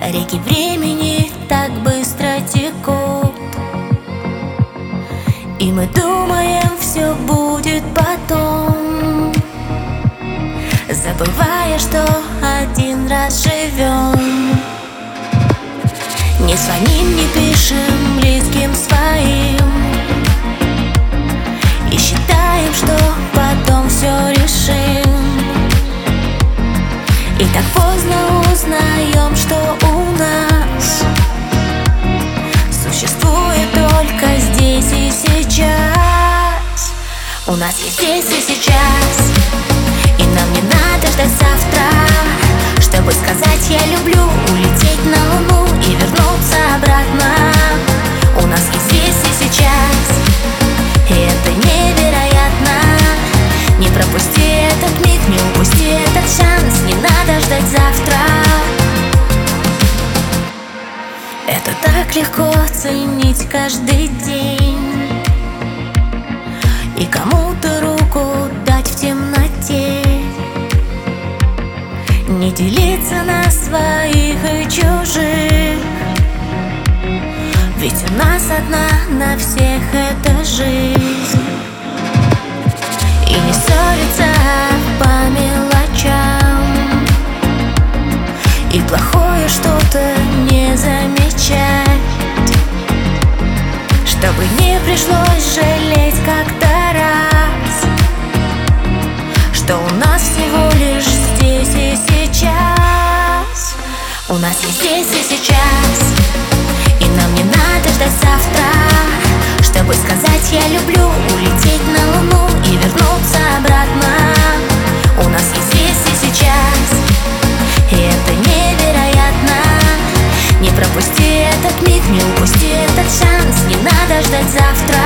Реки времени так быстро текут, и мы думаем, все будет потом, забывая, что один раз живем. Не звоним, не пишем близким своим и считаем, что потом все решим. И так поздно узнаем, что у нас существует только здесь и сейчас. У нас есть здесь и сейчас, и нам не надо ждать завтра, чтобы сказать «я люблю», улететь на Луну и вернуться обратно. У нас есть здесь и сейчас, и это невероятно. Не пропусти этот миг, не упусти этот шанс, не надо ждать завтра. Это так легко ценить каждый день и кому-то руку дать в темноте, не делиться на своих и чужих, ведь у нас одна на всех эта жизнь. И не ссориться по мелочам, и плохое что-то не замечать, чтобы не пришлось жалеть как-то раз, что у нас всего лишь здесь и сейчас. У нас есть здесь и сейчас, и нам не надо ждать завтра, чтобы сказать «я люблю», улететь на Луну и вернуться обратно. У нас есть здесь и сейчас, и это невероятно. Не пропусти этот миг, не упусти этот шанс, не надо ждать завтра.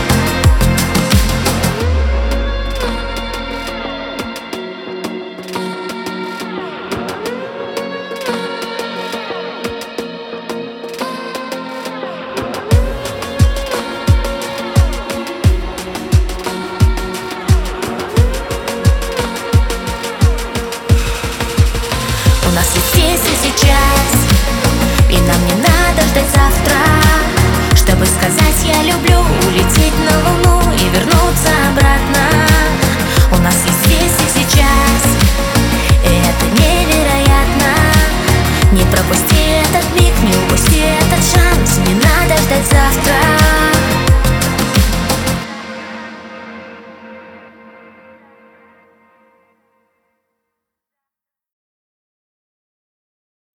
У нас есть здесь и сейчас, и нам не надо ждать завтра, чтобы сказать «я люблю», улететь на Луну и вернуться обратно. У нас есть здесь и сейчас, и это невероятно. Не пропусти